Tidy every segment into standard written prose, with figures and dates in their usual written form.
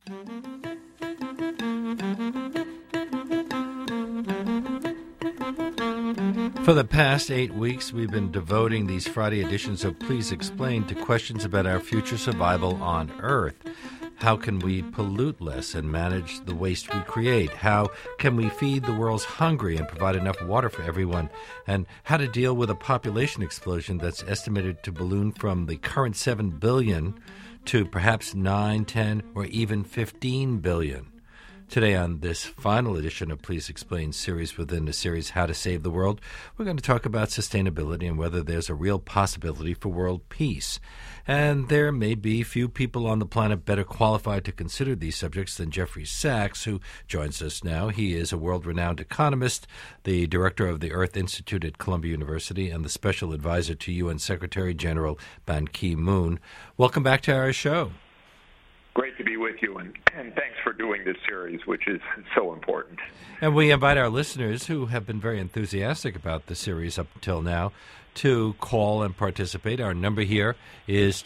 For the past 8 weeks, we've been devoting these Friday editions of Please Explain to questions about our future survival on Earth. How can we pollute less and manage the waste we create? How can we feed the world's hungry and provide enough water for everyone? And how to deal with a population explosion that's estimated to balloon from the current 7 billion to perhaps 9, 10, or even 15 billion. Today on this final edition of Please Explain series within the series How to Save the World, we're going to talk about sustainability and whether there's a real possibility for world peace. And there may be few people on the planet better qualified to consider these subjects than Jeffrey Sachs, who joins us now. He is a world-renowned economist, the director of the Earth Institute at Columbia University, and the special advisor to UN Secretary General Ban Ki-moon. Welcome back to our show. Great to be with you, and thanks for doing this series, which is so important. And we invite our listeners, who have been very enthusiastic about the series up until now, to call and participate. Our number here is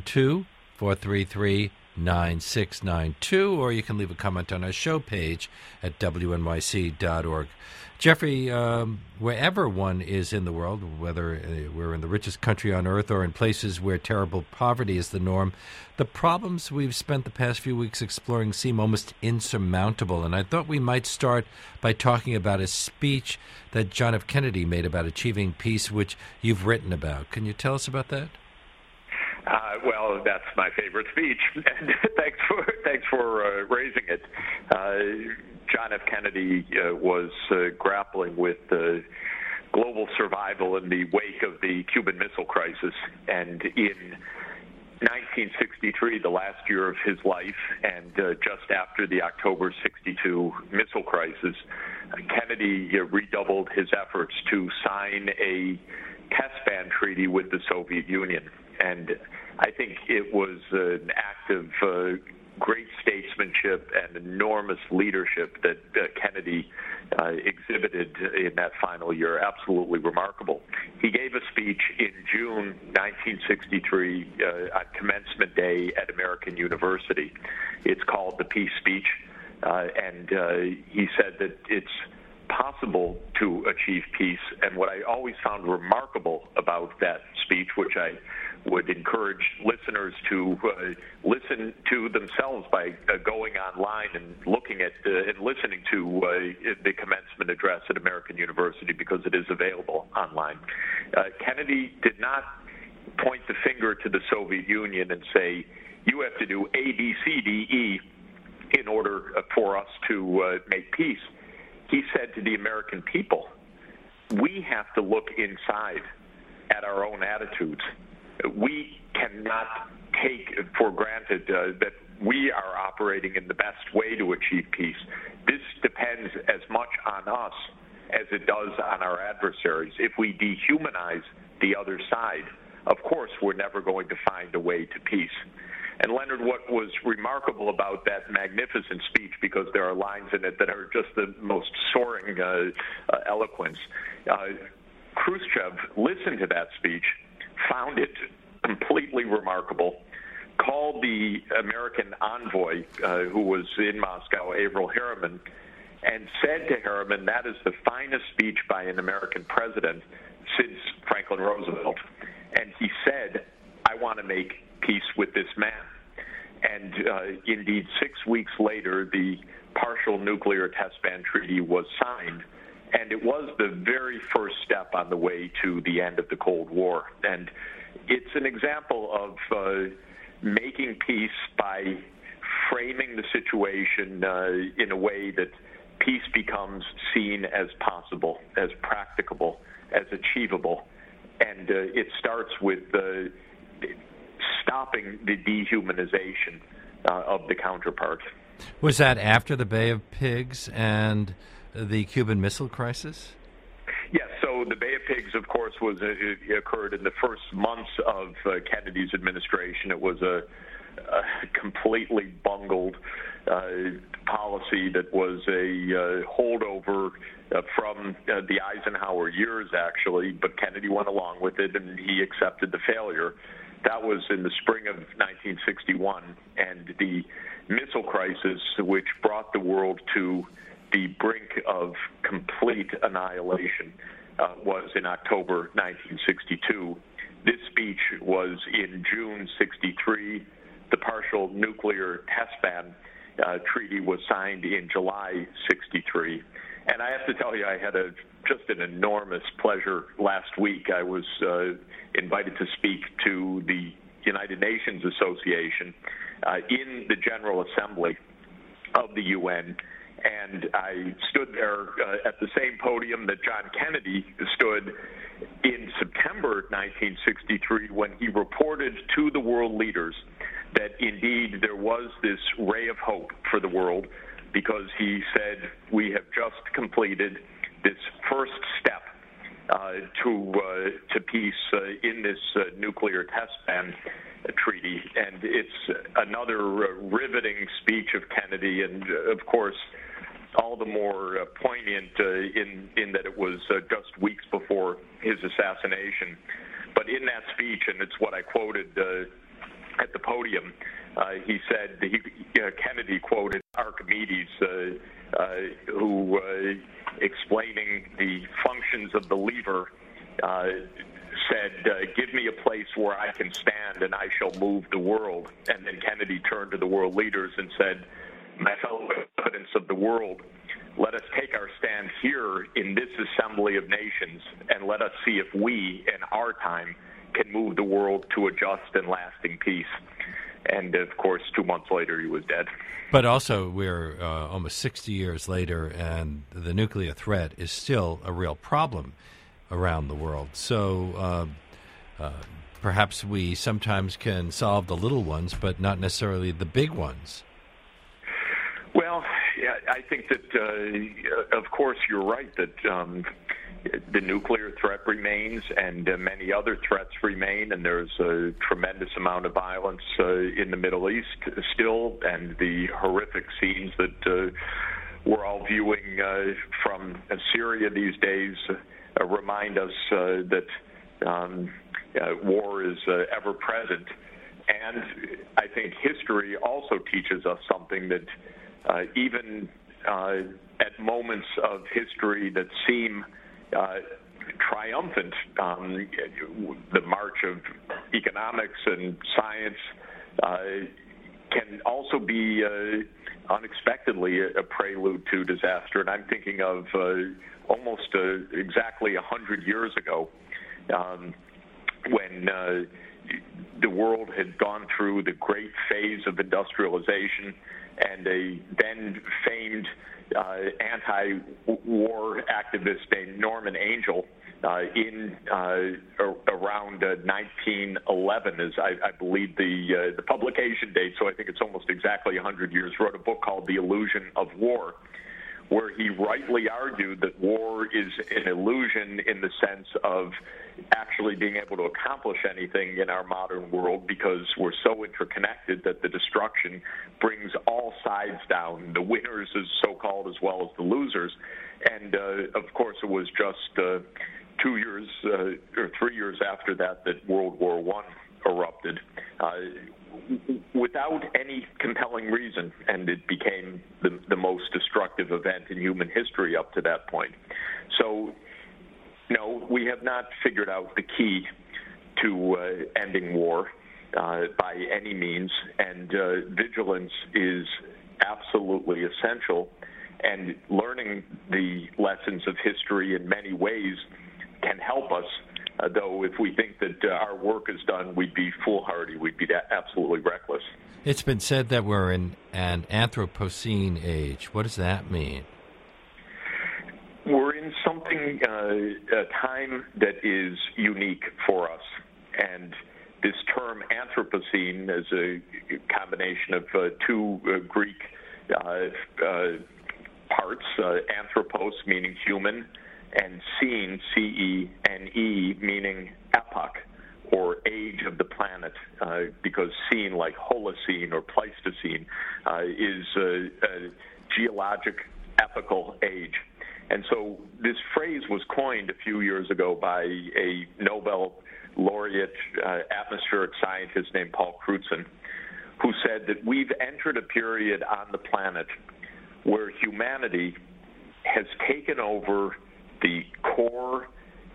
212-433-9692, or you can leave a comment on our show page at wnyc.org. Jeffrey, wherever one is in the world, whether we're in the richest country on earth or in places where terrible poverty is the norm, the problems we've spent the past few weeks exploring seem almost insurmountable. And I thought we might start by talking about a speech that John F. Kennedy made about achieving peace, which you've written about. Can you tell us about that? Well, that's my favorite speech, and thanks for raising it. John F. Kennedy was grappling with global survival in the wake of the Cuban Missile Crisis, and in 1963, the last year of his life, and just after the October 62 missile crisis, Kennedy redoubled his efforts to sign a test ban treaty with the Soviet Union. And I think it was an act of great statesmanship and enormous leadership that Kennedy exhibited in that final year. Absolutely remarkable. He gave a speech in June 1963 on Commencement Day at American University. It's called the Peace Speech, and he said that it's possible to achieve peace. And what I always found remarkable about that speech, which I would encourage listeners to listen to themselves by going online and looking at and listening to the commencement address at American University, because it is available online. Kennedy did not point the finger to the Soviet Union and say, you have to do A, B, C, D, E in order for us to make peace. He said to the American people, we have to look inside at our own attitudes. We cannot take for granted that we are operating in the best way to achieve peace. This depends as much on us as it does on our adversaries. If we dehumanize the other side, of course, we're never going to find a way to peace. And Leonard, what was remarkable about that magnificent speech, because there are lines in it that are just the most soaring eloquence, Khrushchev listened to that speech, found it completely remarkable, called the American envoy who was in Moscow, Averell Harriman, and said to Harriman, that is the finest speech by an American president since Franklin Roosevelt. And he said, I want to make peace with this man. And indeed, 6 weeks later, the partial nuclear test ban treaty was signed, and it was the very first step on the way to the end of the Cold War. And it's an example of making peace by framing the situation in a way that peace becomes seen as possible, as practicable, as achievable. And it starts with stopping the dehumanization of the counterpart. Was that after the Bay of Pigs and the Cuban Missile Crisis? Yes, so the Bay of Pigs, of course, occurred in the first months of Kennedy's administration. It was a completely bungled policy that was a holdover from the Eisenhower years, actually, but Kennedy went along with it, and he accepted the failure. That was in the spring of 1961, and the missile crisis, which brought the world to the brink of complete annihilation, was in October 1962. This speech was in June 63. The partial nuclear test ban treaty was signed in July 63. And I have to tell you, I had just an enormous pleasure last week. I was invited to speak to the United Nations Association in the General Assembly of the UN, and I stood there at the same podium that John Kennedy stood in September 1963 when he reported to the world leaders that indeed there was this ray of hope for the world, because he said, we have just completed this first step to peace in this nuclear test ban treaty. And it's another riveting speech of Kennedy, and of course all the more poignant in that it was just weeks before his assassination. But in that speech, and it's what I quoted at the podium, he said, Kennedy quoted Archimedes, who, explaining the functions of the lever, said, give me a place where I can stand and I shall move the world. And then Kennedy turned to the world leaders and said, my fellow inhabitants of the world, let us take our stand here in this assembly of nations, and let us see if we, in our time, can move the world to a just and lasting peace. And, of course, 2 months later, he was dead. But also, we're almost 60 years later, and the nuclear threat is still a real problem around the world. So perhaps we sometimes can solve the little ones, but not necessarily the big ones. Well, yeah, I think that, of course, you're right that the nuclear threat remains, and many other threats remain, and there's a tremendous amount of violence in the Middle East still, and the horrific scenes that we're all viewing from Syria these days remind us that war is ever present. And I think history also teaches us something, that even at moments of history that seem triumphant, the march of economics and science can also be unexpectedly a prelude to disaster. And I'm thinking of almost exactly 100 years ago, when the world had gone through the great phase of industrialization, and a then famed anti-war activist named Norman Angell in around 1911 is, I believe, the publication date, so I think it's almost exactly 100 years, wrote a book called The Illusion of War, where he rightly argued that war is an illusion in the sense of actually being able to accomplish anything in our modern world, because we're so interconnected that the destruction brings all sides down, the winners as so-called as well as the losers. And of course it was just 2 years or 3 years after that World War I erupted, without any compelling reason, and it became the most destructive event in human history up to that point. So, no, we have not figured out the key to ending war by any means, and vigilance is absolutely essential, and learning the lessons of history in many ways can help us. Though if we think that our work is done, we'd be foolhardy. We'd be absolutely reckless. It's been said that we're in an Anthropocene age. What does that mean? We're in something, a time that is unique for us. And this term Anthropocene is a combination of two Greek parts, anthropos meaning human, and scene, C-E-N-E, meaning epoch or age of the planet, because scene, like Holocene or Pleistocene, is a geologic epochal age. And so this phrase was coined a few years ago by a Nobel laureate atmospheric scientist named Paul Crutzen, who said that we've entered a period on the planet where humanity has taken over the core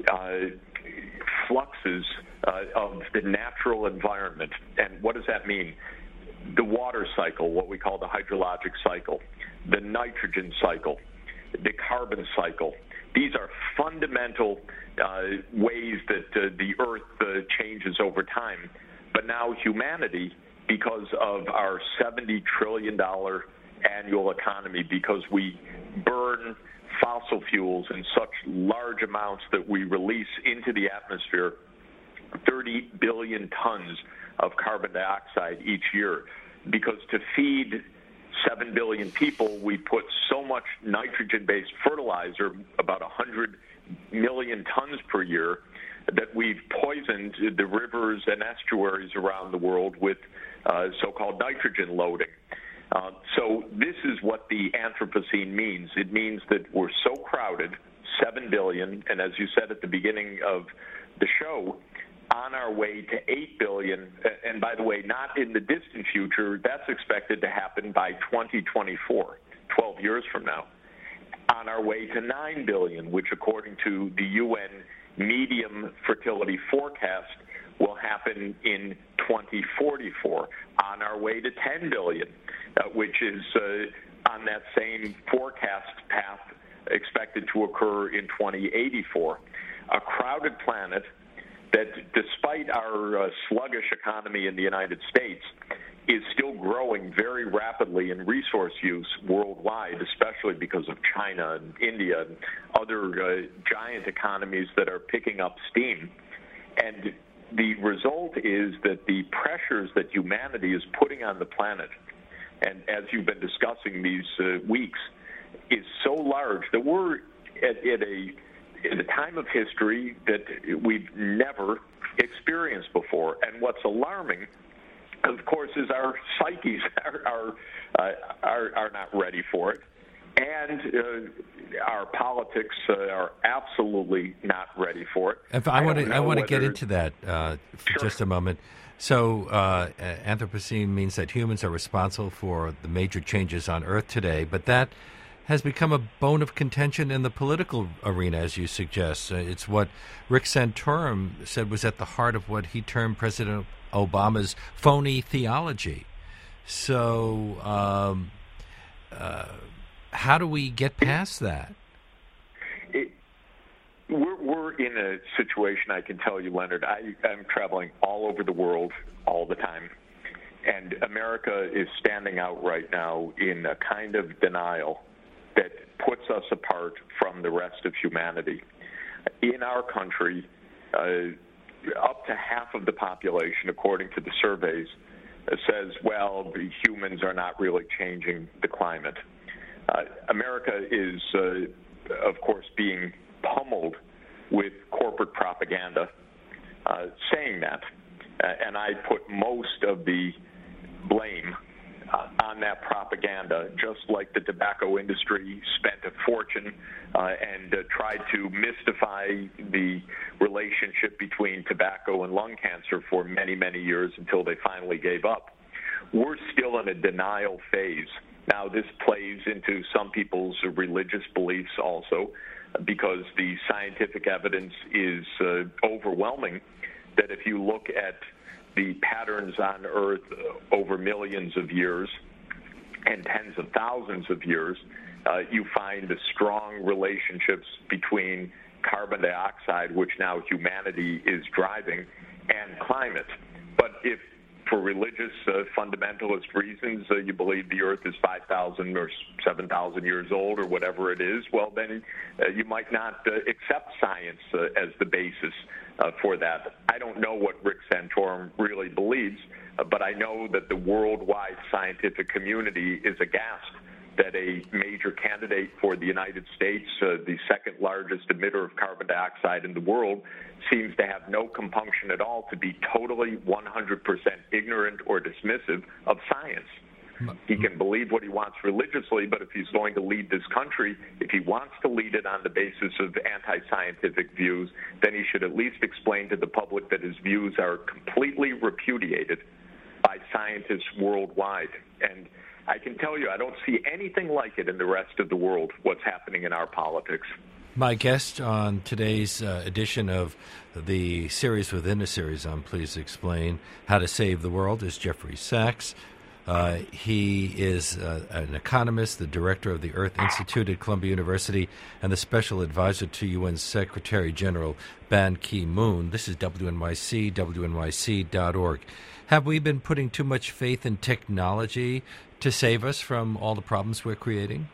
fluxes of the natural environment. And what does that mean? The water cycle, what we call the hydrologic cycle, the nitrogen cycle, the carbon cycle. These are fundamental ways that the Earth changes over time. But now humanity, because of our $70 trillion annual economy, because we burn fossil fuels in such large amounts that we release into the atmosphere 30 billion tons of carbon dioxide each year. Because to feed 7 billion people, we put so much nitrogen-based fertilizer, about 100 million tons per year, that we've poisoned the rivers and estuaries around the world with so-called nitrogen loading. So this is what the Anthropocene means. It means that we're so crowded, 7 billion, and as you said at the beginning of the show, on our way to 8 billion, and by the way, not in the distant future, that's expected to happen by 2024, 12 years from now. On our way to 9 billion, which according to the UN medium fertility forecast will happen in 2044. On our way to 10 billion, which is on that same forecast path expected to occur in 2084. A crowded planet that, despite our sluggish economy in the United States, is still growing very rapidly in resource use worldwide, especially because of China and India and other giant economies that are picking up steam. And the result is that the pressures that humanity is putting on the planet, and as you've been discussing these weeks, is so large that we're in a time of history that we've never experienced before. And what's alarming, of course, is our psyches are not ready for it, and our politics are absolutely not ready for it. If I want to get into that for just a moment. So Anthropocene means that humans are responsible for the major changes on Earth today, but that has become a bone of contention in the political arena, as you suggest. It's what Rick Santorum said was at the heart of what he termed President Obama's phony theology. So how do we get past that? We're in a situation, I can tell you, Leonard. I'm traveling all over the world all the time, and America is standing out right now in a kind of denial that puts us apart from the rest of humanity. In our country, up to half of the population, according to the surveys, says, well, the humans are not really changing the climate. America is, of course, being pummeled with corporate propaganda saying that. And I put most of the blame on that propaganda, just like the tobacco industry spent a fortune and tried to mystify the relationship between tobacco and lung cancer for many, many years until they finally gave up. We're still in a denial phase. Now, this plays into some people's religious beliefs also, because the scientific evidence is overwhelming, that if you look at the patterns on Earth over millions of years and tens of thousands of years, you find the strong relationships between carbon dioxide, which now humanity is driving, and climate. But if, for religious fundamentalist reasons, you believe the Earth is 5,000 or 7,000 years old or whatever it is, well, then you might not accept science as the basis for that. I don't know what Rick Santorum really believes, but I know that the worldwide scientific community is aghast that a major candidate for the United States, the second largest emitter of carbon dioxide in the world, seems to have no compunction at all to be totally 100% ignorant or dismissive of science. He can believe what he wants religiously, but if he's going to lead this country, if he wants to lead it on the basis of anti-scientific views, then he should at least explain to the public that his views are completely repudiated by scientists worldwide. And I can tell you, I don't see anything like it in the rest of the world, what's happening in our politics. My guest on today's edition of the series within a series on Please Explain How to Save the World is Jeffrey Sachs. He is an economist, the director of the Earth Institute at Columbia University, and the special advisor to UN Secretary General Ban Ki-moon. This is WNYC, WNYC.org. Have we been putting too much faith in technology to save us from all the problems we're creating?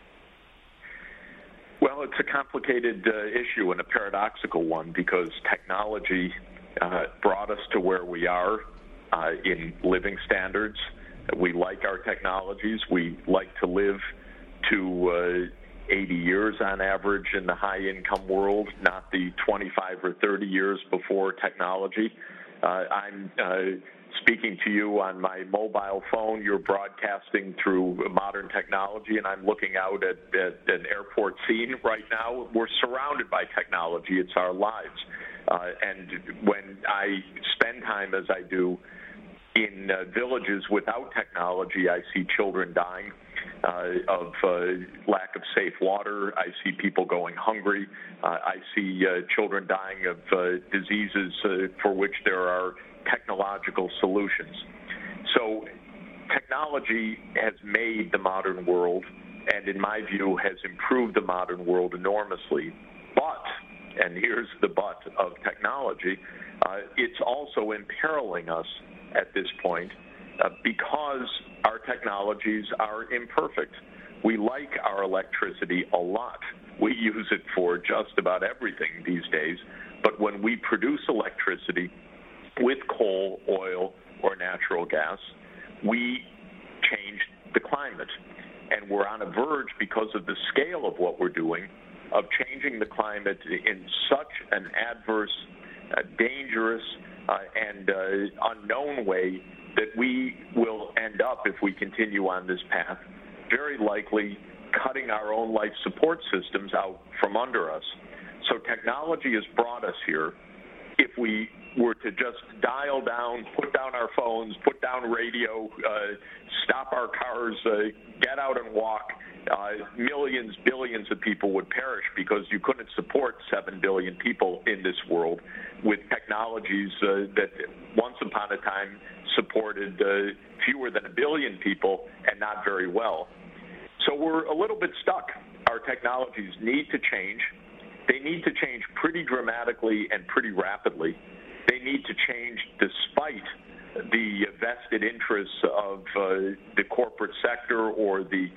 Well, it's a complicated issue and a paradoxical one because technology brought us to where we are in living standards. We like our technologies. We like to live to 80 years on average in the high-income world, not the 25 or 30 years before technology. I'm speaking to you on my mobile phone. You're broadcasting through modern technology, and I'm looking out at an airport scene right now. We're surrounded by technology. It's our lives. And when I spend time, as I do, in villages without technology, I see children dying of lack of safe water. I see people going hungry. I see children dying of diseases for which there are technological solutions. So technology has made the modern world, and in my view, has improved the modern world enormously. But, and here's the but of technology, it's also imperiling us at this point because our technologies are imperfect. We like our electricity a lot. We use it for just about everything these days. But when we produce electricity with coal, oil, or natural gas, we change the climate. And we're on a verge, because of the scale of what we're doing, of changing the climate in such an adverse, dangerous, and unknown way that we will end up, if we continue on this path, very likely cutting our own life support systems out from under us. So technology has brought us here. If we were to just dial down, put down our phones, put down radio, stop our cars, get out and walk, millions, billions of people would perish because you couldn't support 7 billion people in this world with technologies that once upon a time supported fewer than 1 billion people and not very well. So we're a little bit stuck. Our technologies need to change. They need to change pretty dramatically and pretty rapidly. They need to change despite the vested interests of the corporate sector or the,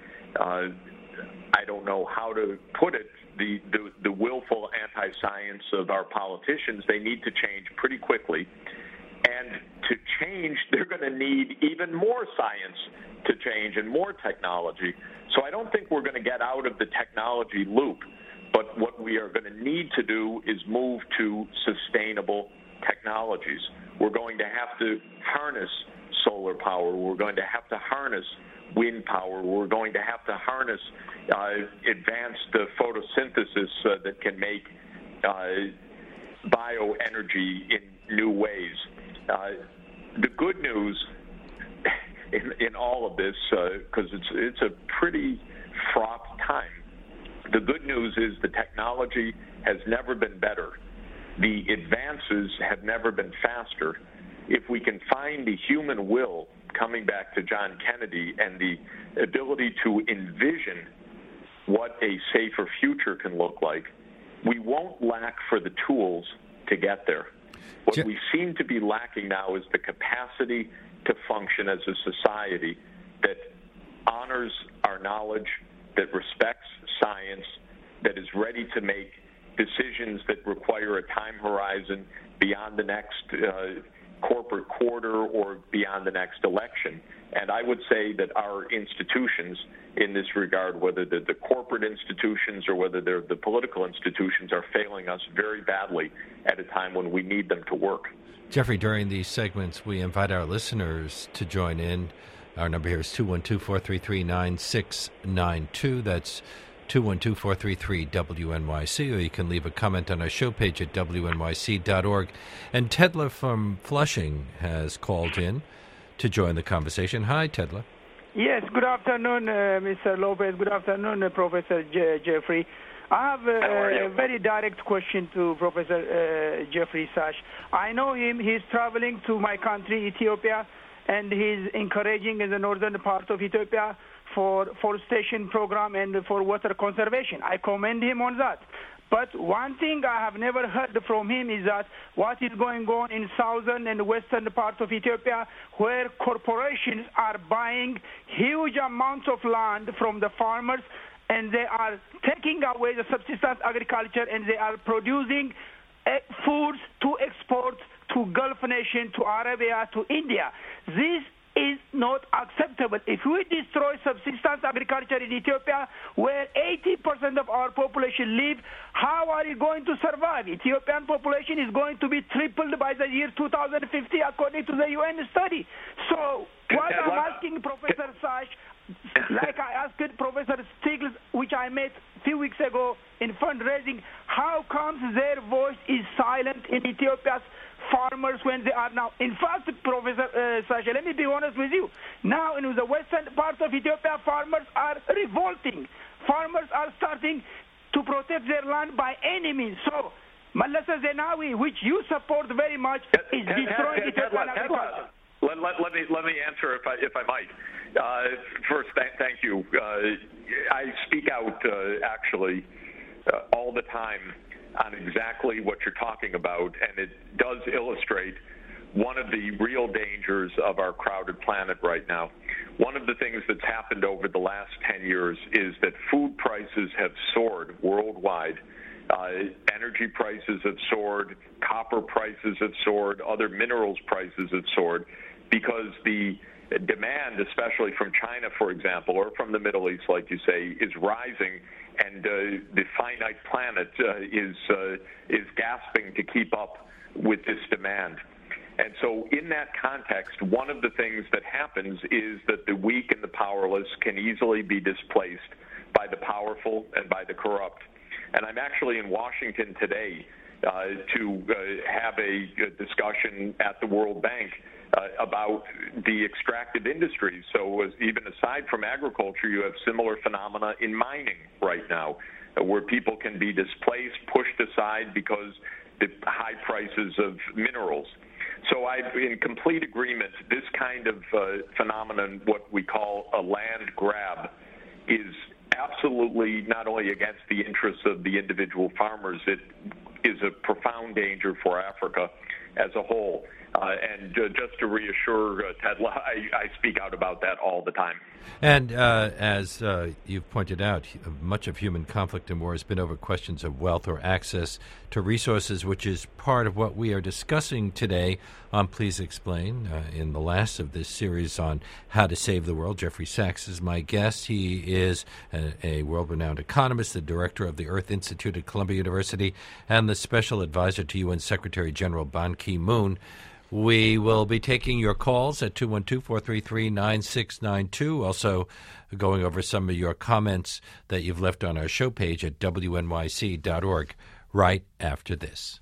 I don't know how to put it, the willful anti-science of our politicians. They need to change pretty quickly. And to change, they're going to need even more science to change and more technology. So I don't think we're going to get out of the technology loop. But what we are going to need to do is move to sustainable technologies. We're going to have to harness solar power. We're going to have to harness wind power. We're going to have to harness advanced photosynthesis that can make bioenergy in new ways. The good news in all of this, because it's a pretty fraught time, the good news is the technology has never been better. The advances have never been faster. If we can find the human will, coming back to John Kennedy, and the ability to envision what a safer future can look like, we won't lack for the tools to get there. What we seem to be lacking now is the capacity to function as a society that honors our knowledge, that respects science, that is ready to make decisions that require a time horizon beyond the next corporate quarter or beyond the next election. And I would say that our institutions in this regard, whether they're the corporate institutions or whether they're the political institutions, are failing us very badly at a time when we need them to work. Jeffrey, during these segments, we invite our listeners to join in Our number here is 212-433-9692. That's 212-433-WNYC, or you can leave a comment on our show page at WNYC.org. And Tedla from Flushing has called in to join the conversation. Hi, Tedla. Yes, good afternoon, Mr. Lopez. Good afternoon, Professor Jeffrey. I have a very direct question to Professor Jeffrey Sachs. I know him. He's traveling to my country, Ethiopia, and he's encouraging in the northern part of Ethiopia for forestation program and for water conservation. I commend him on that. But one thing I have never heard from him is that what is going on in southern and western part of Ethiopia, where corporations are buying huge amounts of land from the farmers, and they are taking away the subsistence agriculture, and they are producing foods to export to Gulf nation, to Arabia, to India. This is not acceptable. If we destroy subsistence agriculture in Ethiopia, where 80% of our population live, how are we going to survive? Ethiopian population is going to be tripled by the year 2050, according to the UN study. So what I'm asking Professor Sachs, like I asked Professor Stiglitz, which I met a few weeks ago in fundraising, how comes their voice is silent in Ethiopia's farmers when they are now? In fact, Professor Sasha, let me be honest with you. Now, in the western part of Ethiopia, farmers are revolting. Farmers are starting to protect their land by any means. So, Malasa Zenawi, which you support very much, is destroying Ethiopian agriculture. Let me answer if I might. First, thank you. I speak out actually all the time on exactly what you're talking about, and it does illustrate one of the real dangers of our crowded planet right now. One of the things that's happened over the last 10 years is that food prices have soared worldwide. Energy prices have soared, copper prices have soared, other minerals prices have soared, because the demand, especially from China, for example, or from the Middle East, like you say, is rising, and the finite planet is gasping to keep up with this demand. And so in that context, one of the things that happens is that the weak and the powerless can easily be displaced by the powerful and by the corrupt. And I'm actually in Washington today to have a discussion at the World Bank about the extractive industries. So even aside from agriculture, you have similar phenomena in mining right now, where people can be displaced, pushed aside because the high prices of minerals. So I'm in complete agreement. This kind of phenomenon, what we call a land grab, is absolutely not only against the interests of the individual farmers, it is a profound danger for Africa as a whole. And just to reassure Tedla, I speak out about that all the time. And as you've pointed out, much of human conflict and war has been over questions of wealth or access to resources, which is part of what we are discussing today on Please Explain. In the last of this series on how to save the world, Jeffrey Sachs is my guest. He is a world-renowned economist, the director of the Earth Institute at Columbia University, and the special advisor to UN Secretary General Ban Ki-moon. We will be taking your calls at 212-433-9692, also going over some of your comments that you've left on our show page at WNYC.org right after this.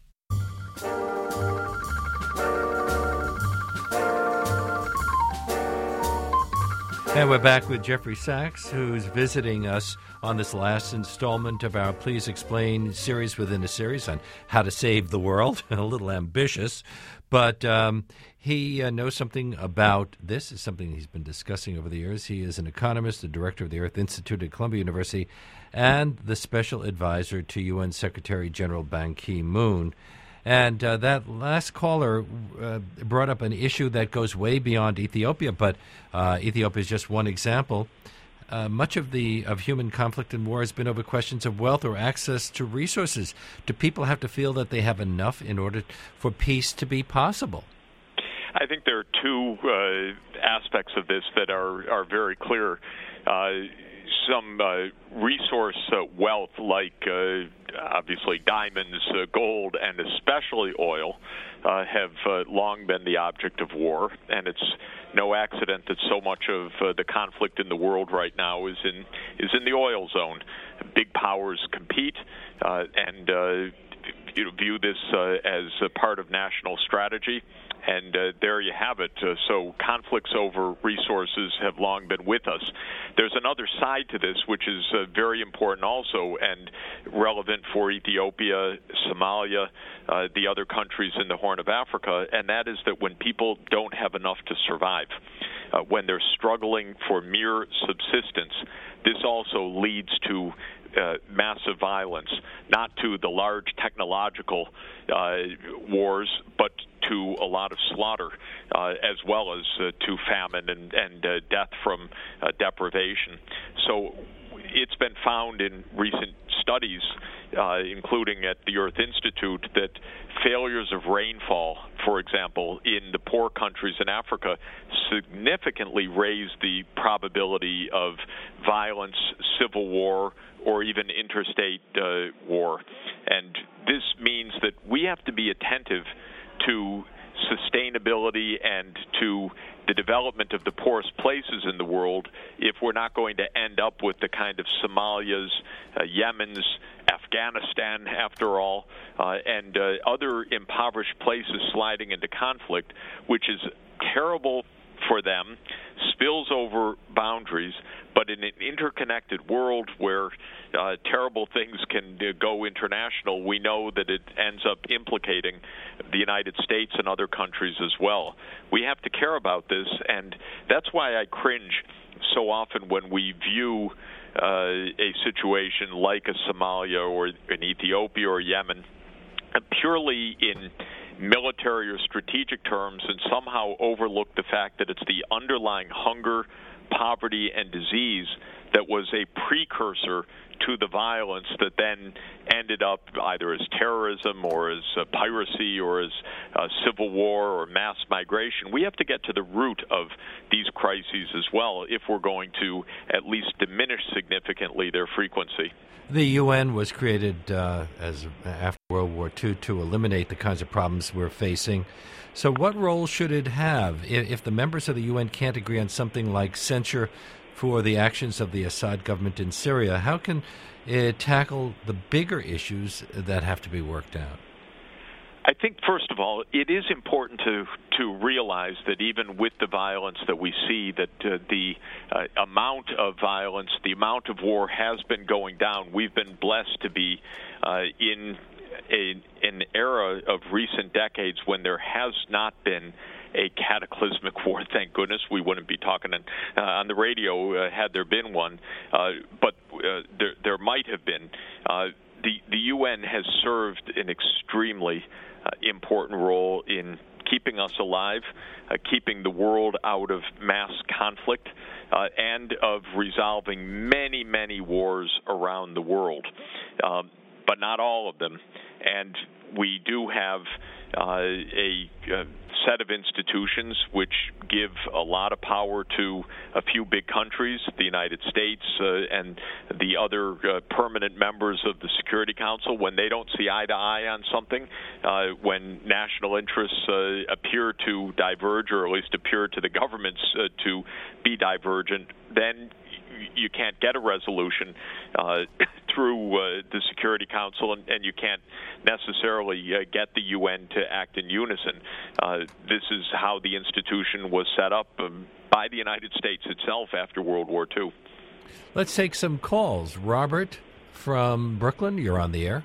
And we're back with Jeffrey Sachs, who's visiting us on this last installment of our Please Explain series within a series on how to save the world. A little ambitious, but he knows something about this. It's something he's been discussing over the years. He is an economist, the director of the Earth Institute at Columbia University, and the special advisor to UN Secretary General Ban Ki-moon. And that last caller brought up an issue that goes way beyond Ethiopia, but Ethiopia is just one example. Much of human conflict and war has been over questions of wealth or access to resources. Do people have to feel that they have enough in order for peace to be possible? I think there are two aspects of this that are very clear. Some resource wealth, like obviously diamonds, gold, and especially oil have long been the object of war, and it's no accident that so much of the conflict in the world right now is in the oil zone. Big powers compete and view this as a part of national strategy. And there you have it. So conflicts over resources have long been with us. There's another side to this, which is very important also and relevant for Ethiopia, Somalia, the other countries in the Horn of Africa, and that is that when people don't have enough to survive, when they're struggling for mere subsistence, this also leads to massive violence, not to the large technological wars, but to a lot of slaughter, as well as to famine and death from deprivation. So it's been found in recent studies, including at the Earth Institute, that failures of rainfall, for example, in the poor countries in Africa significantly raise the probability of violence, civil war, or even interstate war. And this means that we have to be attentive to sustainability and to the development of the poorest places in the world if we're not going to end up with the kind of Somalias, Yemen's, Afghanistan, after all, and other impoverished places sliding into conflict, which is terrible for them, spills over boundaries, but in an interconnected world where terrible things can go international, we know that it ends up implicating the United States and other countries as well. We have to care about this, and that's why I cringe so often when we view a situation like a Somalia or an Ethiopia or Yemen purely in military or strategic terms and somehow overlook the fact that it's the underlying hunger, poverty, and disease that was a precursor to the violence that then ended up either as terrorism or as piracy or as civil war or mass migration. We have to get to the root of these crises as well if we're going to at least diminish significantly their frequency. The UN was created after World War II to eliminate the kinds of problems we're facing. So what role should it have if the members of the UN can't agree on something like censure for the actions of the Assad government in Syria? How can it tackle the bigger issues that have to be worked out? I think, first of all, it is important to realize that even with the violence that we see, that the amount of violence, the amount of war has been going down. We've been blessed to be in an era of recent decades when there has not been a cataclysmic war. Thank goodness. We wouldn't be talking on the radio had there been one, but there might have been. The UN has served an extremely important role in keeping us alive, keeping the world out of mass conflict, and of resolving many, many wars around the world, but not all of them. And we do have a set of institutions which give a lot of power to a few big countries, the United States and the other permanent members of the Security Council, when they don't see eye to eye on something, when national interests appear to diverge, or at least appear to the governments to be divergent, then you can't get a resolution through the Security Council, and you can't necessarily get the UN to act in unison. This is how the institution was set up by the United States itself after World War II. Let's take some calls. Robert from Brooklyn, you're on the air.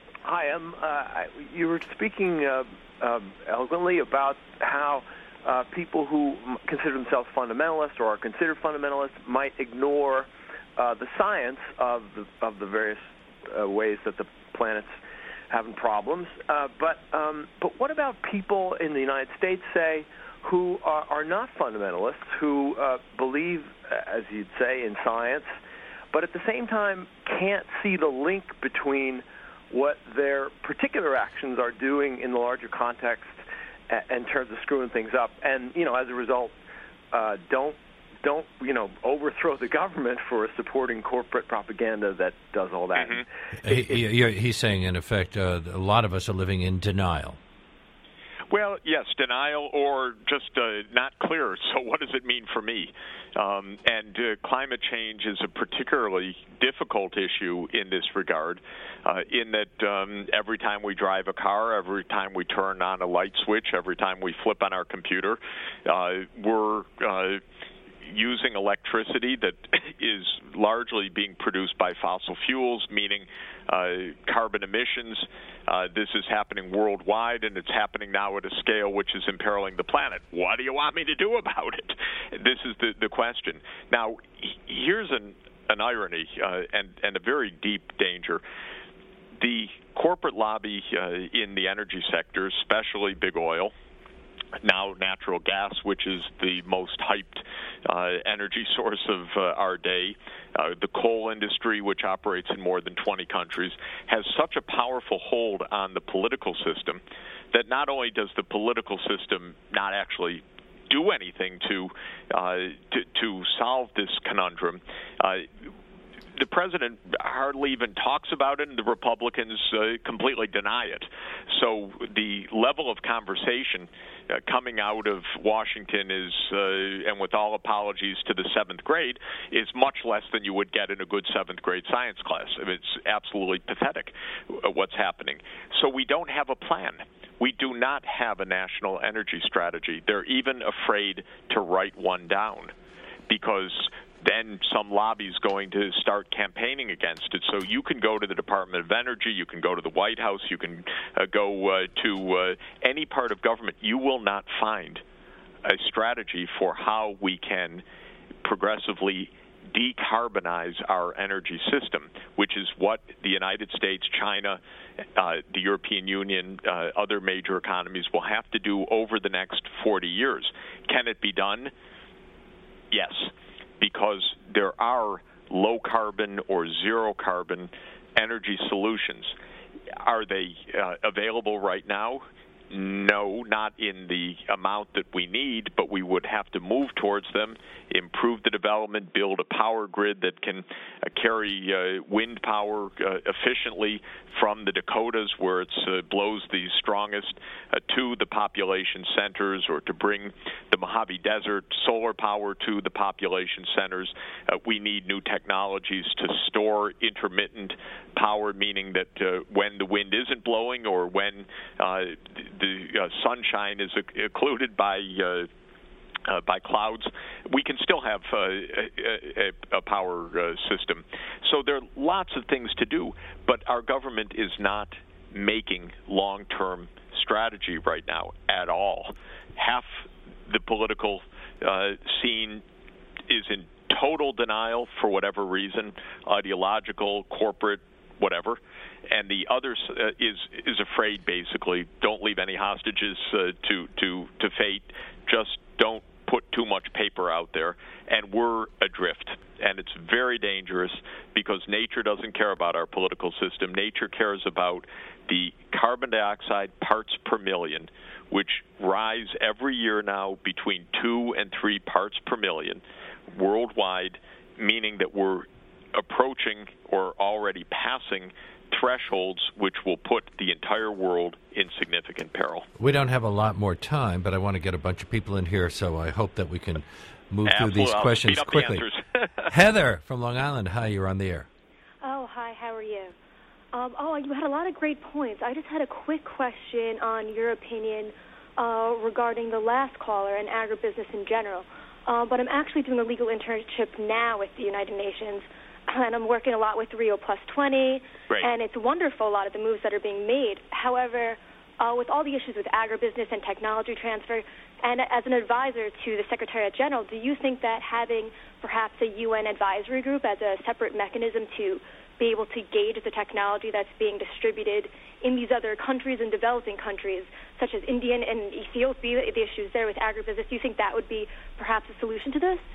Hi, you were speaking eloquently about how people who consider themselves fundamentalists or are considered fundamentalists might ignore the science of the various ways that the planet's having problems. But what about people in the United States, say, who are not fundamentalists, who believe, as you'd say, in science, but at the same time can't see the link between what their particular actions are doing in the larger context in terms of screwing things up, and as a result, don't don't overthrow the government for supporting corporate propaganda that does all that. Mm-hmm. He's saying, in effect, a lot of us are living in denial. Well, yes, denial or just not clear. So what does it mean for me? And climate change is a particularly difficult issue in this regard, in that every time we drive a car, every time we turn on a light switch, every time we flip on our computer, we're using electricity that is largely being produced by fossil fuels, meaning carbon emissions. This is happening worldwide, and it's happening now at a scale which is imperiling the planet. What do you want me to do about it? This is the question. Now, here's an irony and a very deep danger. The corporate lobby in the energy sector, especially big oil, now natural gas, which is the most hyped energy source of our day, the coal industry, which operates in more than 20 countries, has such a powerful hold on the political system that not only does the political system not actually do anything to solve this conundrum, the president hardly even talks about it, and the Republicans completely deny it. So the level of conversation coming out of Washington is, and with all apologies to the 7th grade, is much less than you would get in a good 7th grade science class. I mean, it's absolutely pathetic what's happening. So we don't have a plan. We do not have a national energy strategy. They're even afraid to write one down because then some lobby's going to start campaigning against it. So you can go to the Department of Energy, you can go to the White House, you can go to any part of government. You will not find a strategy for how we can progressively decarbonize our energy system, which is what the United States, China, the European Union, other major economies will have to do over the next 40 years. Can it be done? Yes, because there are low-carbon or zero-carbon energy solutions. Are they available right now? No, not in the amount that we need, but we would have to move towards them, improve the development, build a power grid that can carry wind power efficiently from the Dakotas, where it blows the strongest, to the population centers, or to bring the Mojave Desert solar power to the population centers. We need new technologies to store intermittent power, meaning that when the wind isn't blowing or when the sunshine is occluded by clouds, we can still have a power system. So there are lots of things to do, but our government is not making long-term strategy right now at all. Half the political scene is in total denial for whatever reason, ideological, corporate, whatever, and the other is afraid, basically. Don't leave any hostages to fate. Just don't put too much paper out there, and we're adrift. And it's very dangerous because nature doesn't care about our political system. Nature cares about the carbon dioxide parts per million, which rise every year now between 2 and 3 parts per million worldwide, meaning that we're approaching or already passing thresholds which will put the entire world in significant peril. We don't have a lot more time, but I want to get a bunch of people in here, so I hope that we can move through these questions quickly. Heather from Long Island, hi, you're on the air. Oh, hi, how are you? You had a lot of great points. I just had a quick question on your opinion regarding the last caller and agribusiness in general. But I'm actually doing a legal internship now with the United Nations, and I'm working a lot with Rio Plus 20, and it's wonderful, a lot of the moves that are being made. However, with all the issues with agribusiness and technology transfer, and as an advisor to the Secretariat General, do you think that having perhaps a UN advisory group as a separate mechanism to be able to gauge the technology that's being distributed in these other countries and developing countries, such as India and Ethiopia, the issues there with agribusiness, do you think that would be perhaps a solution to this?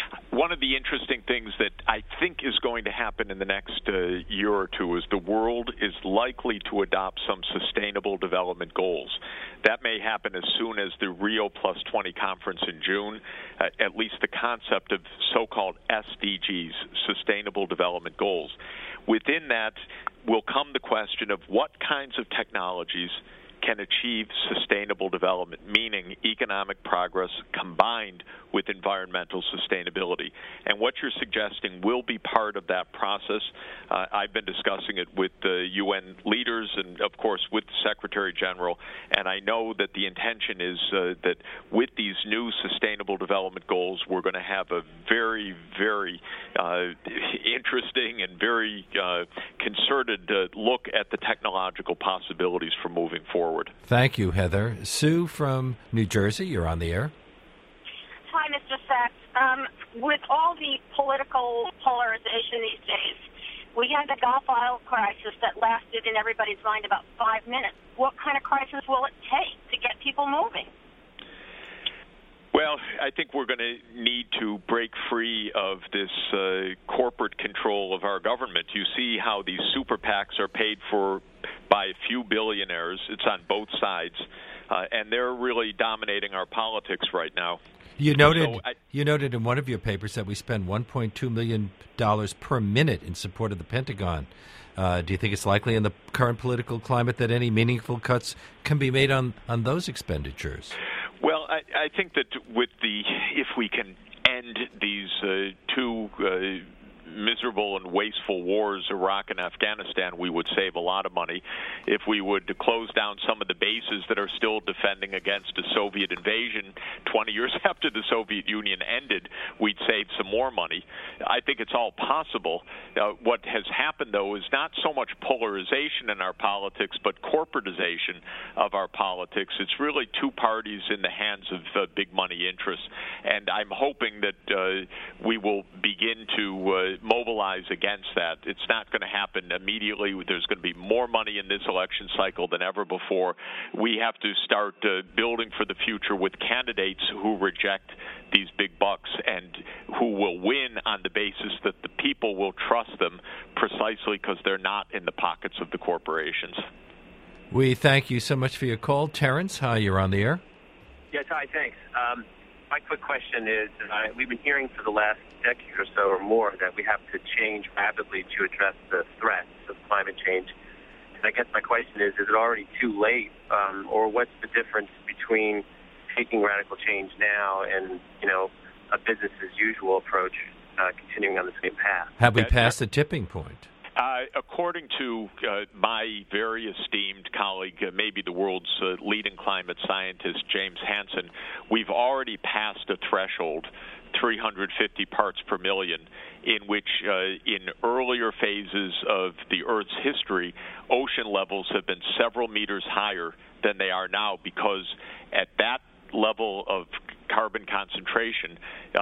One of the interesting things that I think is going to happen in the next year or two is the world is likely to adopt some sustainable development goals. That may happen as soon as the Rio Plus 20 conference in June, at least the concept of so-called SDGs, Sustainable Development Goals. Within that will come the question of what kinds of technologies can achieve sustainable development, meaning economic progress combined with environmental sustainability. And what you're suggesting will be part of that process. I've been discussing it with the UN leaders and, of course, with the Secretary General. And I know that the intention is that with these new sustainable development goals, we're going to have a very, very interesting and very concerted look at the technological possibilities for moving forward. Thank you, Heather. Sue from New Jersey, you're on the air. Hi, Mr. Sachs. With all the political polarization these days, we had the Gulf Isle crisis that lasted in everybody's mind about 5 minutes. What kind of crisis will it take to get people moving? Well, I think we're going to need to break free of this corporate control of our government. You see how these super PACs are paid for by a few billionaires. It's on both sides, and they're really dominating our politics right now. You noted in one of your papers that we spend $1.2 million per minute in support of the Pentagon. Do you think it's likely in the current political climate that any meaningful cuts can be made on those expenditures? Well, I think that if we can end these two miserable and wasteful wars, Iraq and Afghanistan, we would save a lot of money. If we would close down some of the bases that are still defending against a Soviet invasion 20 years after the Soviet Union ended, we'd save some more money. I think it's all possible. What has happened, though, is not so much polarization in our politics, but corporatization of our politics. It's really two parties in the hands of big money interests. And I'm hoping that we will begin to mobilize against that. It's not going to happen immediately. There's going to be more money in this election cycle than ever before. We have to start building for the future with candidates who reject these big bucks and who will win on the basis that the people will trust them precisely because they're not in the pockets of the corporations. We thank you so much for your call. Terrence, hi, you're on the air. Yes, hi, thanks. My quick question is, we've been hearing for the last decade or so or more that we have to change rapidly to address the threats of climate change. And I guess my question is it already too late, or what's the difference between taking radical change now and, a business-as-usual approach, continuing on the same path? Have we passed the tipping point? According to my very esteemed colleague, maybe the world's leading climate scientist, James Hansen, we've already passed a threshold, 350 parts per million, in which in earlier phases of the Earth's history, ocean levels have been several meters higher than they are now because at that level of carbon concentration,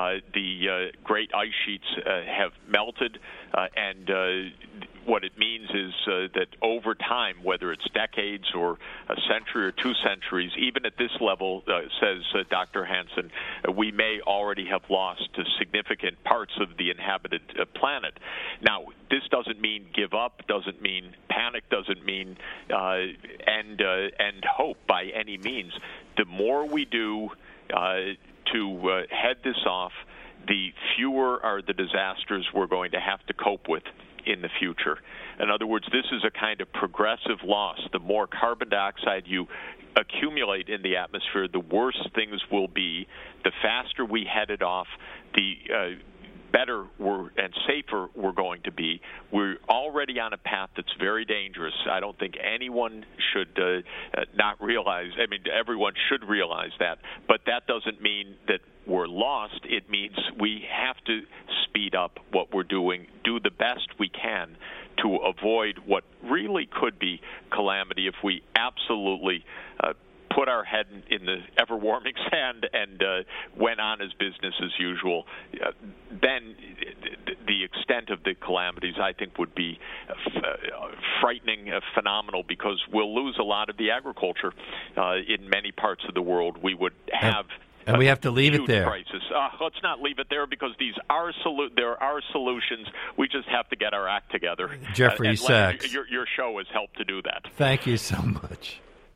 the great ice sheets have melted, and what it means is that over time, whether it's decades or a century or 2 centuries, even at this level, says Dr. Hansen, we may already have lost significant parts of the inhabited planet. Now, this doesn't mean give up, doesn't mean panic, doesn't mean end hope by any means. The more we do to head this off, the fewer are the disasters we're going to have to cope with in the future. In other words, this is a kind of progressive loss. The more carbon dioxide you accumulate in the atmosphere, the worse things will be. The faster we head it off, the better and safer we're going to be. We're already on a path that's very dangerous. I don't think anyone should not realize, everyone should realize that. But that doesn't mean that we're lost. It means we have to speed up what we're doing, do the best we can to avoid what really could be calamity if we absolutely put our head in the ever-warming sand and went on as business as usual. Then the extent of the calamities, I think, would be frightening, phenomenal, because we'll lose a lot of the agriculture in many parts of the world. We would have And we have to leave it there. Crisis. Let's not leave it there because there are solutions. We just have to get our act together. Jeffrey Sachs. Your show has helped to do that. Thank you so much.